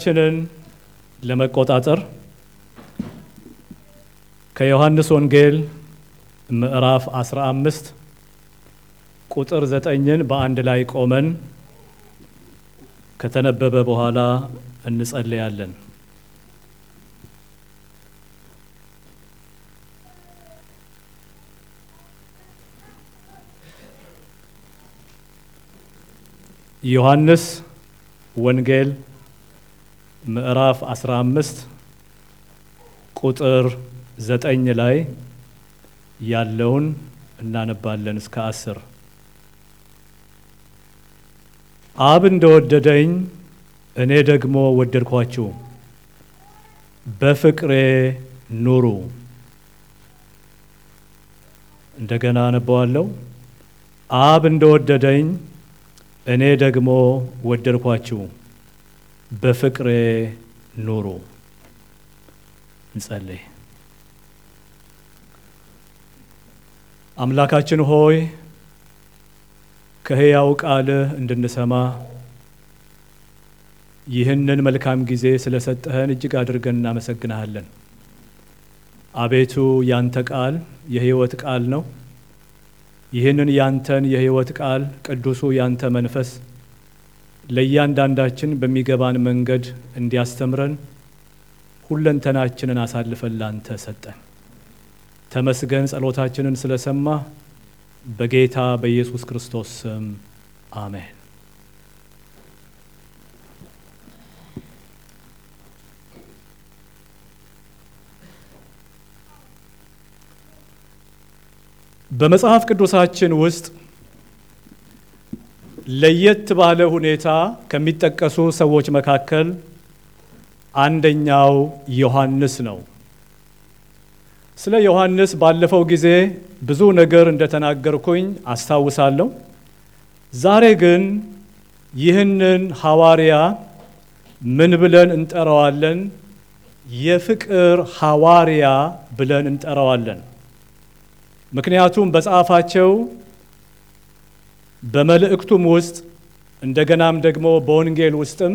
ችንን ለመቆጣጠር ከዮሐንስ ወንጌል ምዕራፍ 15 ቁጥር 9ን በአንድ ላይ ቆመን ከተነበበ በኋላ እንጸልያለን። ዮሐንስ ወንጌል ምዕራፍ 15 ቁጥር 9 ላይ ያለውን እናነባለን እስከ 10። አብ እንደወደደኝ እኔ ደግሞ ወደድኳችሁ፣ በፍቅሬ ኑሩ። እንደገና አነባዋለሁ። አብ እንደወደደኝ እኔ ደግሞ ወደድኳችሁ፣ በፍቅሬ ኑሩ። እንጸልይ። አምላካችን ሆይ ከሕያው ቃልህ እንድንሰማ ይህንን መልካም ጊዜ ስለሰጠህን እጅግ አድርገን እናመሰግንሃለን። አቤቱ ያንተ ቃል የሕይወት ቃል ነው። ይህንን ያንተን የሕይወት ቃል ቅዱሱ ያንተ መንፈስ ለእያንዳንዳችን በሚገባን መንገድ እንዲያስተምረን ሁለንተናችንን አሳልፈን ላንተ ሰጠን። ተመስገን። ጸሎታችንን ስለሰማ በጌታ በኢየሱስ ክርስቶስ ስም አሜን። በመጽሐፍ ቅዱሳችን ውስጥ ለየት ባለ ሁኔታ ከሚጠቀሱ ሰዎች መካከል አንደኛው ዮሐንስ ነው። ስለ ዮሐንስ ባለፈው ጊዜ ብዙ ነገር እንደተናገርኩኝ አስታውሳለሁ። ዛሬ ግን ይህንን ሐዋርያ ምን ብለን እንጠራዋለን? የፍቅር ሐዋርያ ብለን እንጠራዋለን። ምክንያቱም በጻፋቸው በመልእክቱም ውስጥ እንደገናም ደግሞ በወንጌል ውስጥም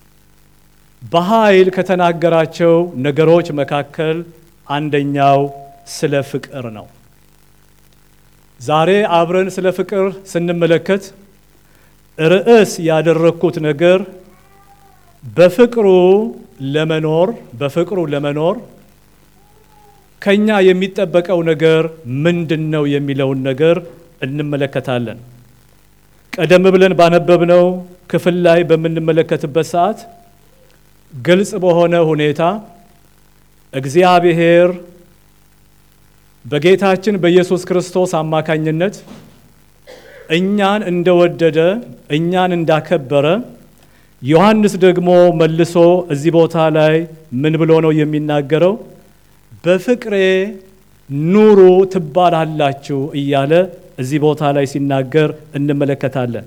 በኃይል ከተናገራቸው ነገሮች መካከል አንደኛው ስለ ፍቅር ነው። ዛሬ አብረን ስለ ፍቅር ስንመለከት ርዕስ ያደረኩት ነገር በፍቅሩ ለመኖር ከኛ የሚጠበቀው ነገር ምንድነው የሚለውን ነገር እንመለከታለን። ቀደም ብለን ባነበብነው ክፍል ላይ በምንመለከትበት ሰዓት ግልጽ በሆነ ሁኔታ እግዚአብሔር በጌታችን በኢየሱስ ክርስቶስ አማካኝነት እኛን እንደወደደ እኛን እንዳከበረ ዮሐንስ ደግሞ መልሶ እዚህ ቦታ ላይ ምን ብሎ ነው የሚናገረው? በፍቅሬ ኑሩ ትባላላችሁ እያለ እዚህ ቦታ ላይ ሲናገር እንመለከታለን።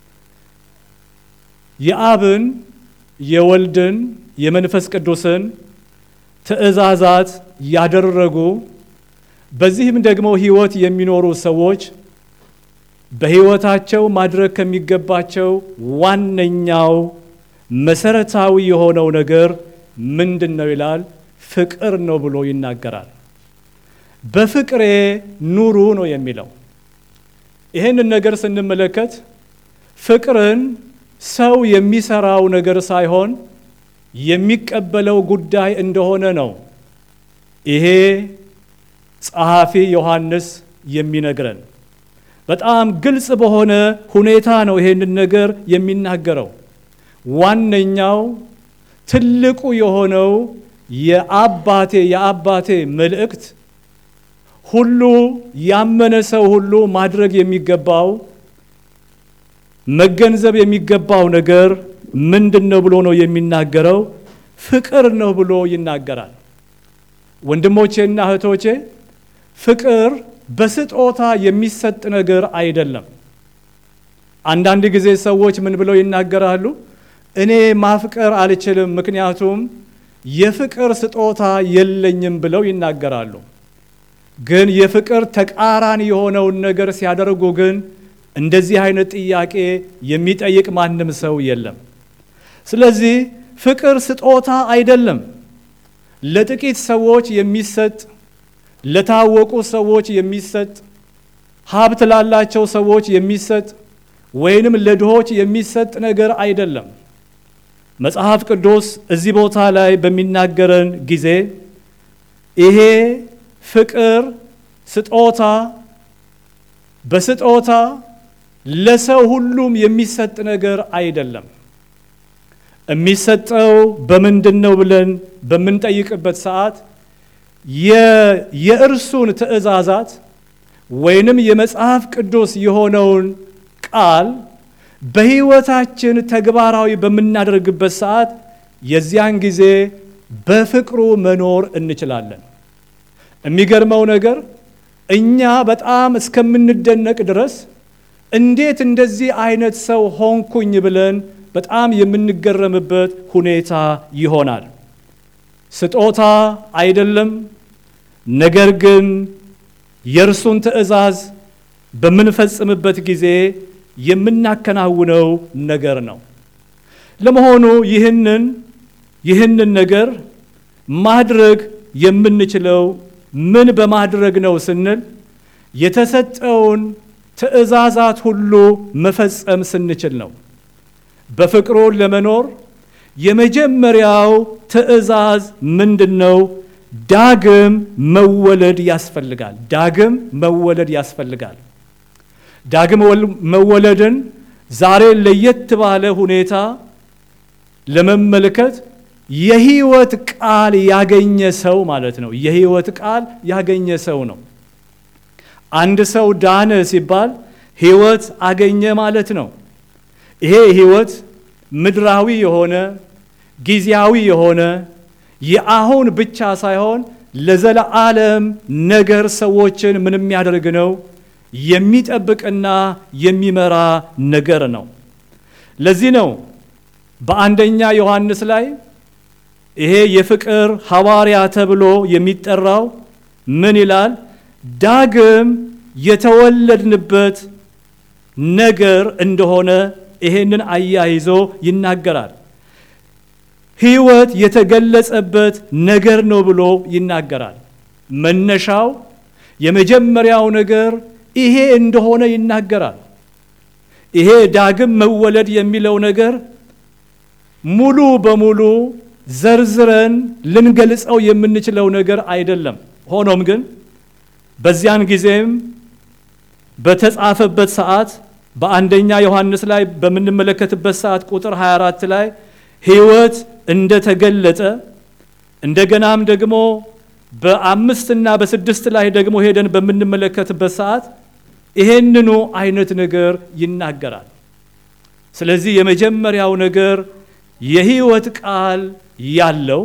የአብን የወልድን የመንፈስ ቅዱስን ትእዛዛት ያደረጉ በዚህም ደግሞ ሕይወት የሚኖሩ ሰዎች በሕይወታቸው ማድረግ ከሚገባቸው ዋነኛው መሰረታዊ የሆነው ነገር ምንድን ነው ይላል? ፍቅር ነው ብሎ ይናገራል። በፍቅሬ ኑሩ ነው የሚለው። ይህንን ነገር ስንመለከት ፍቅርን ሰው የሚሰራው ነገር ሳይሆን የሚቀበለው ጉዳይ እንደሆነ ነው ይሄ ጸሐፊ ዮሐንስ የሚነግረን። በጣም ግልጽ በሆነ ሁኔታ ነው ይሄንን ነገር የሚናገረው። ዋነኛው ትልቁ የሆነው የአባቴ መልእክት ሁሉ ያመነ ሰው ሁሉ ማድረግ የሚገባው መገንዘብ የሚገባው ነገር ምንድነው ብሎ ነው የሚናገረው? ፍቅር ነው ብሎ ይናገራል። ወንድሞቼና እህቶቼ ፍቅር በስጦታ የሚሰጥ ነገር አይደለም። አንዳንድ ጊዜ ሰዎች ምን ብለው ይናገራሉ? እኔ ማፍቀር አልችልም ምክንያቱም የፍቅር ስጦታ የለኝም ብለው ይናገራሉ። ግን የፍቅር ተቃራኒ የሆነውን ነገር ሲያደርጉ ግን እንደዚህ አይነት ጥያቄ የሚጠይቅ ማንም ሰው የለም። ስለዚህ ፍቅር ስጦታ አይደለም። ለጥቂት ሰዎች የሚሰጥ፣ ለታወቁ ሰዎች የሚሰጥ፣ ሀብት ላላቸው ሰዎች የሚሰጥ ወይንም ለድሆች የሚሰጥ ነገር አይደለም። መጽሐፍ ቅዱስ እዚህ ቦታ ላይ በሚናገረን ጊዜ ይሄ ፍቅር ስጦታ በስጦታ ለሰው ሁሉም የሚሰጥ ነገር አይደለም። የሚሰጠው በምንድን ነው ብለን በምንጠይቅበት ሰዓት የእርሱን ትእዛዛት ወይንም የመጽሐፍ ቅዱስ የሆነውን ቃል በሕይወታችን ተግባራዊ በምናደርግበት ሰዓት የዚያን ጊዜ በፍቅሩ መኖር እንችላለን። የሚገርመው ነገር እኛ በጣም እስከምንደነቅ ድረስ እንዴት እንደዚህ አይነት ሰው ሆንኩኝ ብለን በጣም የምንገረምበት ሁኔታ ይሆናል። ስጦታ አይደለም፣ ነገር ግን የእርሱን ትእዛዝ በምንፈጽምበት ጊዜ የምናከናውነው ነገር ነው። ለመሆኑ ይህንን ነገር ማድረግ የምንችለው ምን በማድረግ ነው ስንል የተሰጠውን ትእዛዛት ሁሉ መፈጸም ስንችል ነው። በፍቅሩ ለመኖር የመጀመሪያው ትእዛዝ ምንድነው? ዳግም መወለድ ያስፈልጋል። ዳግም መወለድ ያስፈልጋል። ዳግም መወለድን ዛሬ ለየት ባለ ሁኔታ ለመመልከት የሕይወት ቃል ያገኘ ሰው ማለት ነው። የሕይወት ቃል ያገኘ ሰው ነው። አንድ ሰው ዳነ ሲባል ሕይወት አገኘ ማለት ነው። ይሄ ሕይወት ምድራዊ የሆነ ጊዜያዊ የሆነ የአሁን ብቻ ሳይሆን ለዘላለም ነገር ሰዎችን ምን የሚያደርግ ነው? የሚጠብቅና የሚመራ ነገር ነው። ለዚህ ነው በአንደኛ ዮሐንስ ላይ ይሄ የፍቅር ሐዋርያ ተብሎ የሚጠራው ምን ይላል? ዳግም የተወለድንበት ነገር እንደሆነ ይሄንን አያይዞ ይናገራል። ሕይወት የተገለጸበት ነገር ነው ብሎ ይናገራል። መነሻው የመጀመሪያው ነገር ይሄ እንደሆነ ይናገራል። ይሄ ዳግም መወለድ የሚለው ነገር ሙሉ በሙሉ ዘርዝረን ልንገልጸው የምንችለው ነገር አይደለም። ሆኖም ግን በዚያን ጊዜም በተጻፈበት ሰዓት በአንደኛ ዮሐንስ ላይ በምንመለከትበት ሰዓት ቁጥር 24 ላይ ሕይወት እንደተገለጠ እንደገናም ደግሞ በ5 እና በ6 ላይ ደግሞ ሄደን በምንመለከትበት ሰዓት ይሄንኑ አይነት ነገር ይናገራል። ስለዚህ የመጀመሪያው ነገር የሕይወት ቃል ያለው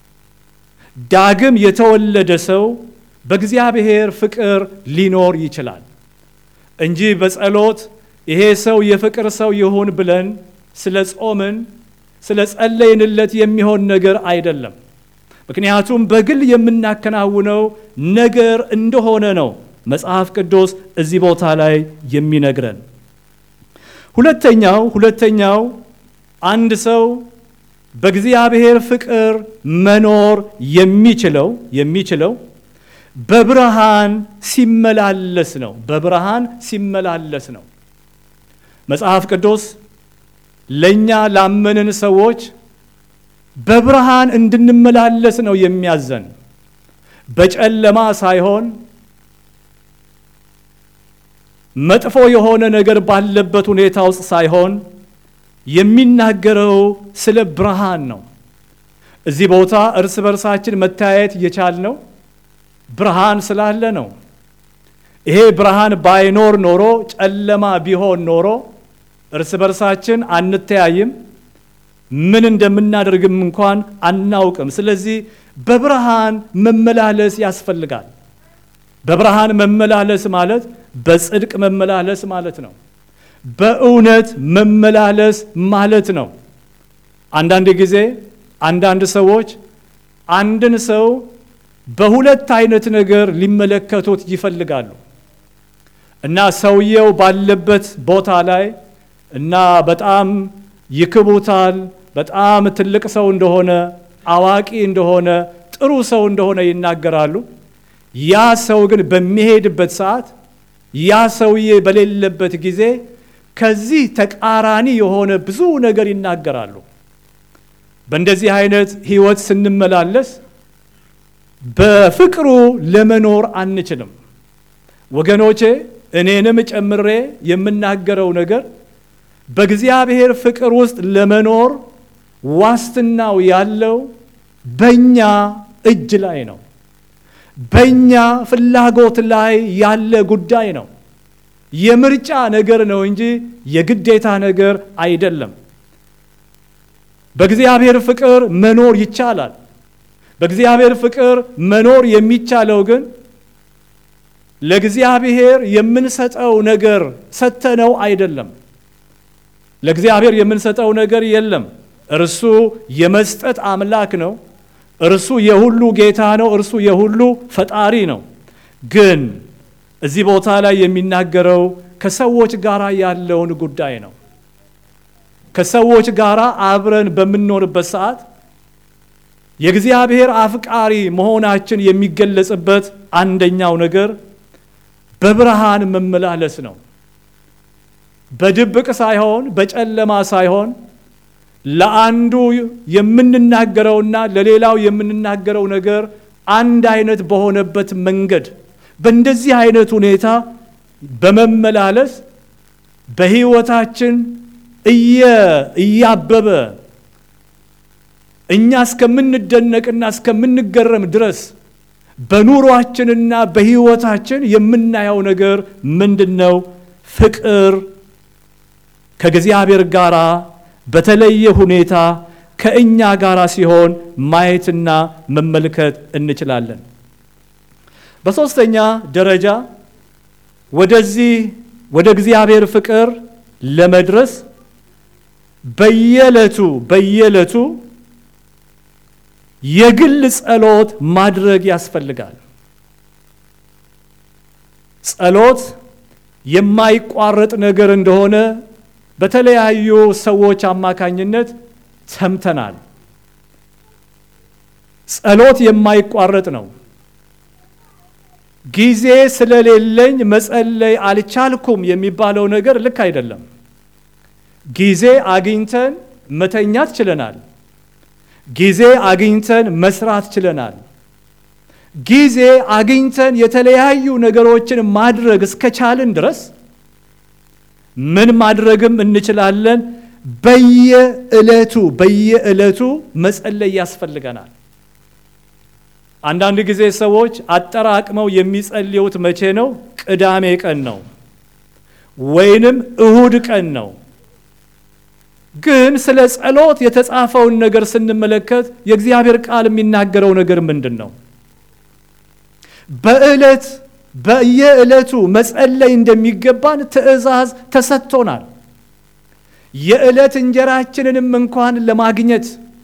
ዳግም የተወለደ ሰው በእግዚአብሔር ፍቅር ሊኖር ይችላል እንጂ በጸሎት ይሄ ሰው የፍቅር ሰው ይሁን ብለን ስለ ጾምን ስለ ጸለይንለት የሚሆን ነገር አይደለም። ምክንያቱም በግል የምናከናውነው ነገር እንደሆነ ነው መጽሐፍ ቅዱስ እዚህ ቦታ ላይ የሚነግረን። ሁለተኛው አንድ ሰው በእግዚአብሔር ፍቅር መኖር የሚችለው በብርሃን ሲመላለስ ነው። በብርሃን ሲመላለስ ነው። መጽሐፍ ቅዱስ ለኛ ላመንን ሰዎች በብርሃን እንድንመላለስ ነው የሚያዘን። በጨለማ ሳይሆን መጥፎ የሆነ ነገር ባለበት ሁኔታ ውስጥ ሳይሆን የሚናገረው ስለ ብርሃን ነው። እዚህ ቦታ እርስ በርሳችን መታየት የቻልነው ብርሃን ስላለ ነው። ይሄ ብርሃን ባይኖር ኖሮ ጨለማ ቢሆን ኖሮ እርስ በርሳችን አንተያይም፣ ምን እንደምናደርግም እንኳን አናውቅም። ስለዚህ በብርሃን መመላለስ ያስፈልጋል። በብርሃን መመላለስ ማለት በጽድቅ መመላለስ ማለት ነው። በእውነት መመላለስ ማለት ነው። አንዳንድ ጊዜ አንዳንድ ሰዎች አንድን ሰው በሁለት አይነት ነገር ሊመለከቱት ይፈልጋሉ እና ሰውየው ባለበት ቦታ ላይ እና በጣም ይክቡታል፣ በጣም ትልቅ ሰው እንደሆነ፣ አዋቂ እንደሆነ፣ ጥሩ ሰው እንደሆነ ይናገራሉ። ያ ሰው ግን በሚሄድበት ሰዓት ያ ሰውዬ በሌለበት ጊዜ ከዚህ ተቃራኒ የሆነ ብዙ ነገር ይናገራሉ። በእንደዚህ አይነት ህይወት ስንመላለስ በፍቅሩ ለመኖር አንችልም። ወገኖቼ እኔንም ጨምሬ የምናገረው ነገር በእግዚአብሔር ፍቅር ውስጥ ለመኖር ዋስትናው ያለው በእኛ እጅ ላይ ነው። በእኛ ፍላጎት ላይ ያለ ጉዳይ ነው። የምርጫ ነገር ነው እንጂ የግዴታ ነገር አይደለም። በእግዚአብሔር ፍቅር መኖር ይቻላል። በእግዚአብሔር ፍቅር መኖር የሚቻለው ግን ለእግዚአብሔር የምንሰጠው ነገር ሰተነው አይደለም። ለእግዚአብሔር የምንሰጠው ነገር የለም። እርሱ የመስጠት አምላክ ነው። እርሱ የሁሉ ጌታ ነው። እርሱ የሁሉ ፈጣሪ ነው። ግን እዚህ ቦታ ላይ የሚናገረው ከሰዎች ጋር ያለውን ጉዳይ ነው። ከሰዎች ጋር አብረን በምንኖርበት ሰዓት የእግዚአብሔር አፍቃሪ መሆናችን የሚገለጽበት አንደኛው ነገር በብርሃን መመላለስ ነው። በድብቅ ሳይሆን፣ በጨለማ ሳይሆን ለአንዱ የምንናገረውና ለሌላው የምንናገረው ነገር አንድ አይነት በሆነበት መንገድ በእንደዚህ አይነት ሁኔታ በመመላለስ በህይወታችን እያበበ እኛ እስከምንደነቅና እስከምንገረም ድረስ በኑሯችንና በህይወታችን የምናየው ነገር ምንድነው? ፍቅር ከእግዚአብሔር ጋር በተለየ ሁኔታ ከእኛ ጋር ሲሆን ማየትና መመልከት እንችላለን። በሶስተኛ ደረጃ ወደ እግዚአብሔር ፍቅር ለመድረስ በየዕለቱ የግል ጸሎት ማድረግ ያስፈልጋል። ጸሎት የማይቋረጥ ነገር እንደሆነ በተለያዩ ሰዎች አማካኝነት ሰምተናል። ጸሎት የማይቋረጥ ነው። ጊዜ ስለሌለኝ መጸለይ አልቻልኩም የሚባለው ነገር ልክ አይደለም። ጊዜ አግኝተን መተኛት ችለናል። ጊዜ አግኝተን መስራት ችለናል። ጊዜ አግኝተን የተለያዩ ነገሮችን ማድረግ እስከቻልን ድረስ ምን ማድረግም እንችላለን? በየዕለቱ መጸለይ ያስፈልገናል። አንዳንድ ጊዜ ሰዎች አጠራቅመው የሚጸልዩት መቼ ነው? ቅዳሜ ቀን ነው ወይንም እሁድ ቀን ነው። ግን ስለ ጸሎት የተጻፈውን ነገር ስንመለከት የእግዚአብሔር ቃል የሚናገረው ነገር ምንድን ነው? በየዕለቱ መጸለይ እንደሚገባን ትእዛዝ ተሰጥቶናል። የዕለት እንጀራችንንም እንኳን ለማግኘት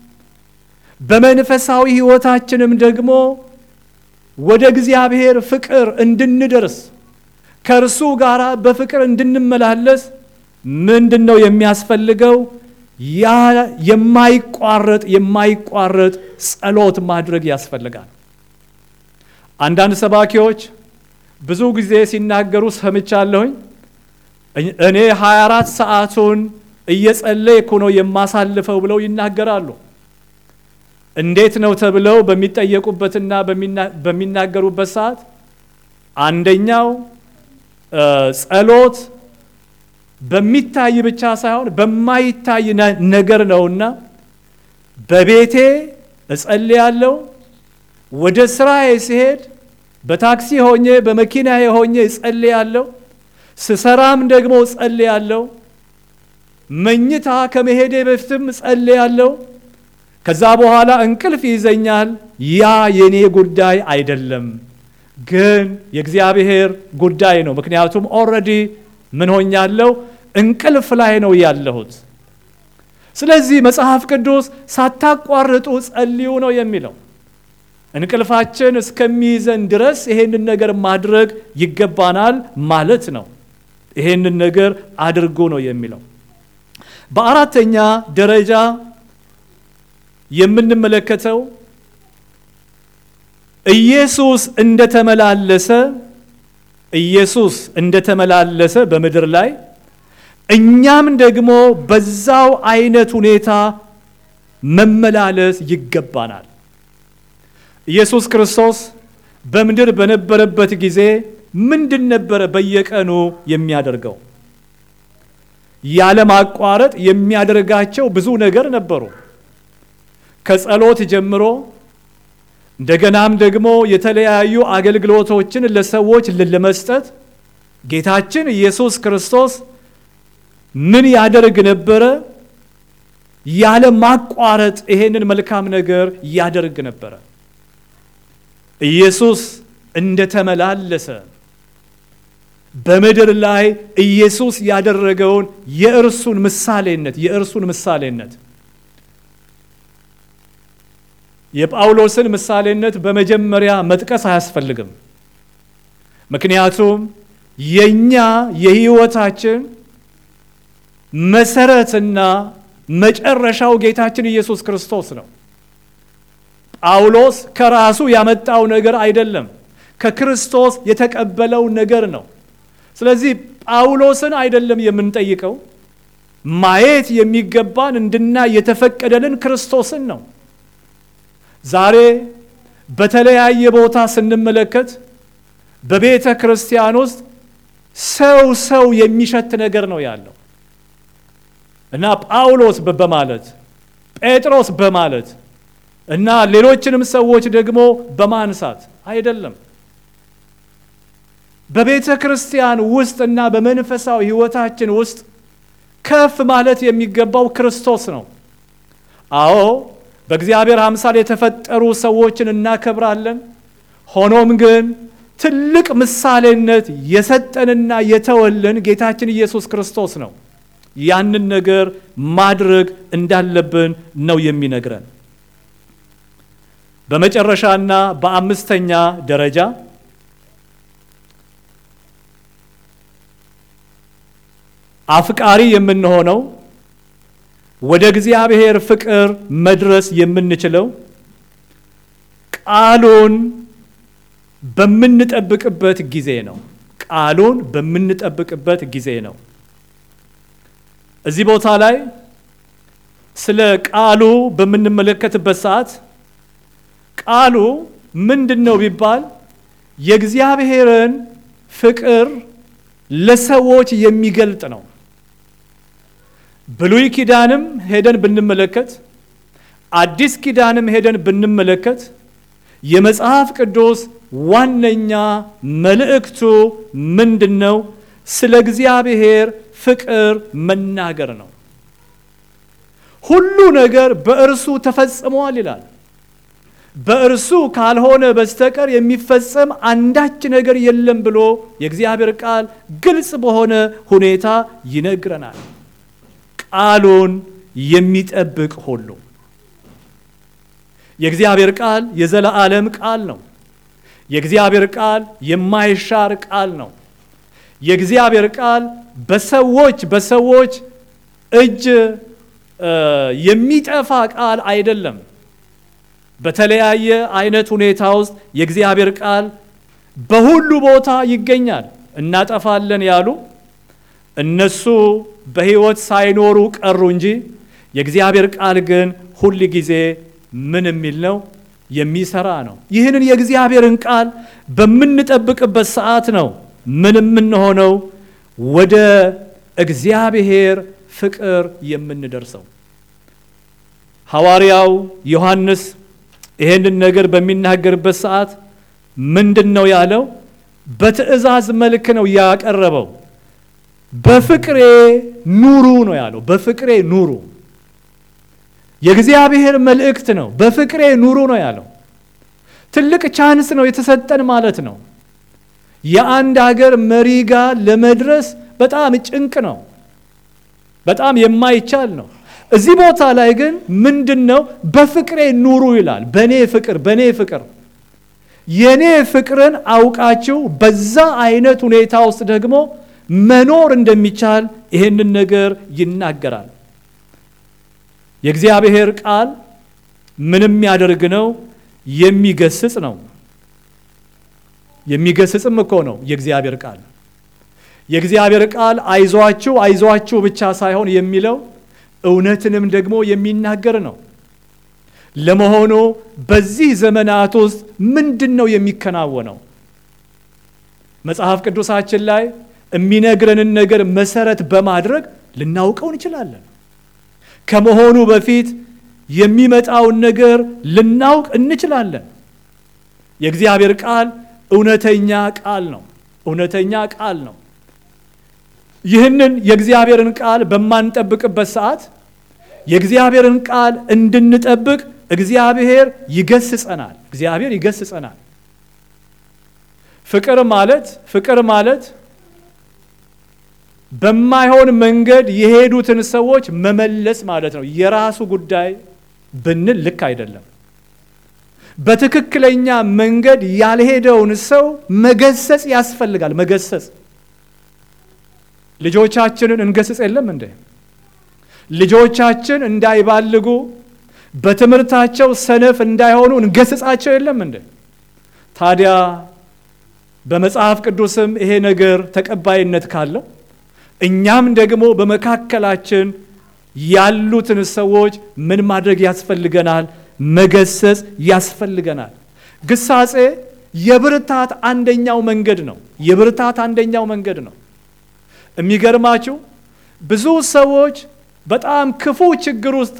በመንፈሳዊ ሕይወታችንም ደግሞ ወደ እግዚአብሔር ፍቅር እንድንደርስ ከእርሱ ጋር በፍቅር እንድንመላለስ ምንድነው የሚያስፈልገው? ያ የማይቋረጥ ጸሎት ማድረግ ያስፈልጋል። አንዳንድ ሰባኪዎች ብዙ ጊዜ ሲናገሩ ሰምቻለሁኝ። እኔ 24 ሰዓቱን እየጸለይኩ ነው የማሳልፈው ብለው ይናገራሉ። እንዴት ነው ተብለው በሚጠየቁበትና በሚናገሩበት ሰዓት አንደኛው ጸሎት በሚታይ ብቻ ሳይሆን በማይታይ ነገር ነውና በቤቴ እጸልያለሁ፣ ወደ ስራዬ ሲሄድ በታክሲ ሆኜ በመኪናዬ ሆኜ እጸልያለሁ፣ ስሰራም ደግሞ እጸልያለሁ፣ መኝታ ከመሄዴ በፊትም እጸልያለሁ፣ ከዛ በኋላ እንቅልፍ ይዘኛል። ያ የኔ ጉዳይ አይደለም፣ ግን የእግዚአብሔር ጉዳይ ነው። ምክንያቱም ኦልሬዲ ምን ሆኛለሁ? እንቅልፍ ላይ ነው ያለሁት። ስለዚህ መጽሐፍ ቅዱስ ሳታቋርጡ ጸልዩ ነው የሚለው። እንቅልፋችን እስከሚይዘን ድረስ ይሄንን ነገር ማድረግ ይገባናል ማለት ነው። ይሄንን ነገር አድርጉ ነው የሚለው። በአራተኛ ደረጃ የምንመለከተው ኢየሱስ እንደተመላለሰ በምድር ላይ እኛም ደግሞ በዛው አይነት ሁኔታ መመላለስ ይገባናል። ኢየሱስ ክርስቶስ በምድር በነበረበት ጊዜ ምንድን ነበረ በየቀኑ የሚያደርገው? ያለማቋረጥ የሚያደርጋቸው ብዙ ነገር ነበሩ። ከጸሎት ጀምሮ እንደገናም ደግሞ የተለያዩ አገልግሎቶችን ለሰዎች ለመስጠት ጌታችን ኢየሱስ ክርስቶስ ምን ያደርግ ነበረ? ያለማቋረጥ ይሄንን መልካም ነገር ያደርግ ነበረ። ኢየሱስ እንደተመላለሰ በምድር ላይ ኢየሱስ ያደረገውን የእርሱን ምሳሌነት የጳውሎስን ምሳሌነት በመጀመሪያ መጥቀስ አያስፈልግም። ምክንያቱም የኛ የሕይወታችን መሰረትና መጨረሻው ጌታችን ኢየሱስ ክርስቶስ ነው። ጳውሎስ ከራሱ ያመጣው ነገር አይደለም፣ ከክርስቶስ የተቀበለው ነገር ነው። ስለዚህ ጳውሎስን አይደለም የምንጠይቀው፣ ማየት የሚገባን እንድናይ የተፈቀደልን ክርስቶስን ነው። ዛሬ በተለያየ ቦታ ስንመለከት በቤተ ክርስቲያን ውስጥ ሰው የሚሸት ነገር ነው ያለው እና ጳውሎስ በማለት ጴጥሮስ በማለት እና ሌሎችንም ሰዎች ደግሞ በማንሳት አይደለም። በቤተ ክርስቲያን ውስጥና በመንፈሳዊ ሕይወታችን ውስጥ ከፍ ማለት የሚገባው ክርስቶስ ነው። አዎ በእግዚአብሔር አምሳል የተፈጠሩ ሰዎችን እናከብራለን። ሆኖም ግን ትልቅ ምሳሌነት የሰጠንና የተወልን ጌታችን ኢየሱስ ክርስቶስ ነው። ያንን ነገር ማድረግ እንዳለብን ነው የሚነግረን። በመጨረሻና በአምስተኛ ደረጃ አፍቃሪ የምንሆነው ወደ እግዚአብሔር ፍቅር መድረስ የምንችለው ቃሉን በምንጠብቅበት ጊዜ ነው። እዚህ ቦታ ላይ ስለ ቃሉ በምንመለከትበት ሰዓት ቃሉ ምንድነው ቢባል የእግዚአብሔርን ፍቅር ለሰዎች የሚገልጥ ነው። ብሉይ ኪዳንም ሄደን ብንመለከት አዲስ ኪዳንም ሄደን ብንመለከት የመጽሐፍ ቅዱስ ዋነኛ መልእክቱ ምንድነው? ስለ እግዚአብሔር ፍቅር መናገር ነው። ሁሉ ነገር በእርሱ ተፈጽሟል ይላል። በእርሱ ካልሆነ በስተቀር የሚፈጸም አንዳች ነገር የለም ብሎ የእግዚአብሔር ቃል ግልጽ በሆነ ሁኔታ ይነግረናል። ቃሉን የሚጠብቅ ሁሉ የእግዚአብሔር ቃል የዘላለም ቃል ነው። የእግዚአብሔር ቃል የማይሻር ቃል ነው። የእግዚአብሔር ቃል በሰዎች እጅ የሚጠፋ ቃል አይደለም። በተለያየ አይነት ሁኔታ ውስጥ የእግዚአብሔር ቃል በሁሉ ቦታ ይገኛል። እናጠፋለን ያሉ እነሱ በሕይወት ሳይኖሩ ቀሩ እንጂ የእግዚአብሔር ቃል ግን ሁል ጊዜ ምን የሚል ነው? የሚሰራ ነው። ይህንን የእግዚአብሔርን ቃል በምንጠብቅበት ሰዓት ነው ምን የምንሆነው? ወደ እግዚአብሔር ፍቅር የምንደርሰው። ሐዋርያው ዮሐንስ ይህንን ነገር በሚናገርበት ሰዓት ምንድነው ያለው? በትእዛዝ መልክ ነው ያቀረበው። በፍቅሬ ኑሩ ነው ያለው። በፍቅሬ ኑሩ። የእግዚአብሔር መልእክት ነው። በፍቅሬ ኑሩ ነው ያለው። ትልቅ ቻንስ ነው የተሰጠን ማለት ነው። የአንድ ሀገር መሪ ጋር ለመድረስ በጣም ጭንቅ ነው። በጣም የማይቻል ነው። እዚህ ቦታ ላይ ግን ምንድነው? በፍቅሬ ኑሩ ይላል። በኔ ፍቅር የኔ ፍቅርን አውቃችሁ በዛ አይነት ሁኔታ ውስጥ ደግሞ መኖር እንደሚቻል ይሄንን ነገር ይናገራል። የእግዚአብሔር ቃል ምንም ያደርግ ነው? የሚገስጽ ነው። የሚገስጽም እኮ ነው የእግዚአብሔር ቃል። የእግዚአብሔር ቃል አይዟችሁ አይዟችሁ ብቻ ሳይሆን የሚለው እውነትንም ደግሞ የሚናገር ነው። ለመሆኑ በዚህ ዘመናት ውስጥ ምንድነው የሚከናወነው? መጽሐፍ ቅዱሳችን ላይ የሚነግረንን ነገር መሰረት በማድረግ ልናውቀው እንችላለን። ከመሆኑ በፊት የሚመጣውን ነገር ልናውቅ እንችላለን። የእግዚአብሔር ቃል እውነተኛ ቃል ነው። እውነተኛ ቃል ነው። ይህንን የእግዚአብሔርን ቃል በማንጠብቅበት ሰዓት የእግዚአብሔርን ቃል እንድንጠብቅ እግዚአብሔር ይገስጸናል። እግዚአብሔር ይገስጸናል። ፍቅር ማለት በማይሆን መንገድ የሄዱትን ሰዎች መመለስ ማለት ነው። የራሱ ጉዳይ ብንል ልክ አይደለም። በትክክለኛ መንገድ ያልሄደውን ሰው መገሰጽ ያስፈልጋል። መገሰጽ ልጆቻችንን እንገስጽ የለም እንዴ? ልጆቻችን እንዳይባልጉ በትምህርታቸው ሰነፍ እንዳይሆኑ እንገስጻቸው የለም እንዴ? ታዲያ በመጽሐፍ ቅዱስም ይሄ ነገር ተቀባይነት ካለው እኛም ደግሞ በመካከላችን ያሉትን ሰዎች ምን ማድረግ ያስፈልገናል? መገሰጽ ያስፈልገናል። ግሳጼ የብርታት አንደኛው መንገድ ነው። የብርታት አንደኛው መንገድ ነው። የሚገርማችሁ ብዙ ሰዎች በጣም ክፉ ችግር ውስጥ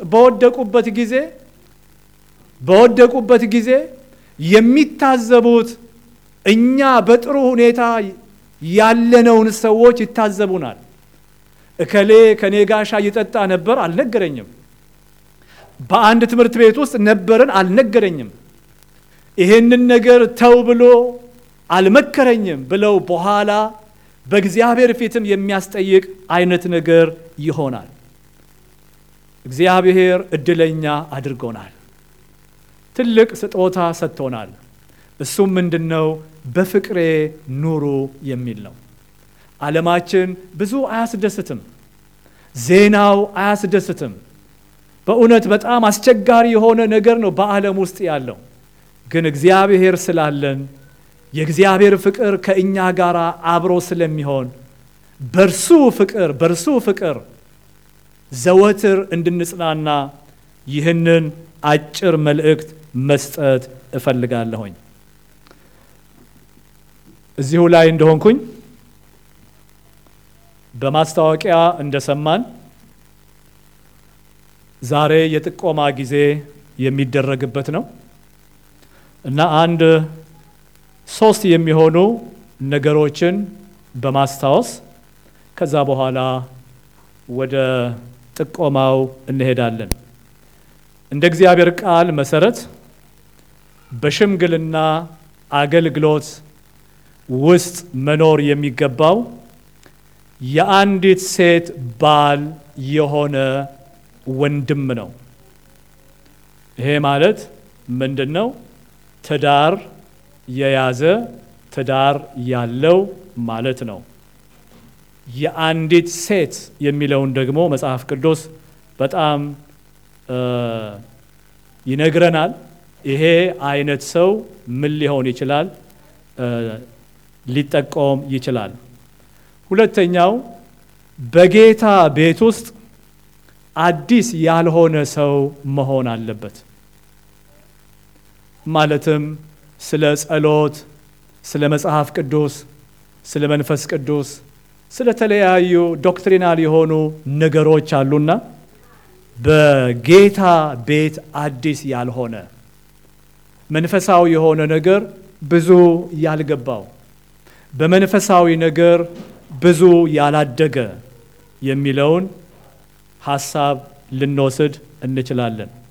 በወደቁበት ጊዜ የሚታዘቡት እኛ በጥሩ ሁኔታ ያለነውን ሰዎች ይታዘቡናል። እከሌ ከኔ ጋር ሻይ ይጠጣ ነበር አልነገረኝም። በአንድ ትምህርት ቤት ውስጥ ነበርን አልነገረኝም። ይሄንን ነገር ተው ብሎ አልመከረኝም ብለው በኋላ በእግዚአብሔር ፊትም የሚያስጠይቅ አይነት ነገር ይሆናል። እግዚአብሔር እድለኛ አድርጎናል። ትልቅ ስጦታ ሰጥቶናል። እሱም ምንድነው? በፍቅሬ ኑሩ የሚል ነው። ዓለማችን ብዙ አያስደስትም። ዜናው አያስደስትም። በእውነት በጣም አስቸጋሪ የሆነ ነገር ነው በዓለም ውስጥ ያለው። ግን እግዚአብሔር ስላለን የእግዚአብሔር ፍቅር ከእኛ ጋር አብሮ ስለሚሆን በርሱ ፍቅር ዘወትር እንድንጽናና ይህንን አጭር መልእክት መስጠት እፈልጋለሁኝ። እዚሁ ላይ እንደሆንኩኝ በማስታወቂያ እንደሰማን ዛሬ የጥቆማ ጊዜ የሚደረግበት ነው እና አንድ 3 የሚሆኑ ነገሮችን በማስታወስ ከዛ በኋላ ወደ ጥቆማው እንሄዳለን። እንደ እግዚአብሔር ቃል መሰረት በሽምግልና አገልግሎት ውስጥ መኖር የሚገባው የአንዲት ሴት ባል የሆነ ወንድም ነው። ይሄ ማለት ምንድነው? ትዳር የያዘ ትዳር ያለው ማለት ነው። የአንዲት ሴት የሚለውን ደግሞ መጽሐፍ ቅዱስ በጣም ይነግረናል። ይሄ አይነት ሰው ምን ሊሆን ይችላል? ሊጠቆም ይችላል። ሁለተኛው በጌታ ቤት ውስጥ አዲስ ያልሆነ ሰው መሆን አለበት። ማለትም ስለ ጸሎት፣ ስለ መጽሐፍ ቅዱስ፣ ስለ መንፈስ ቅዱስ፣ ስለ ተለያዩ ዶክትሪናል የሆኑ ነገሮች አሉና በጌታ ቤት አዲስ ያልሆነ መንፈሳዊ የሆነ ነገር ብዙ ያልገባው በመንፈሳዊ ነገር ብዙ ያላደገ የሚለውን ሐሳብ ልንወስድ እንችላለን።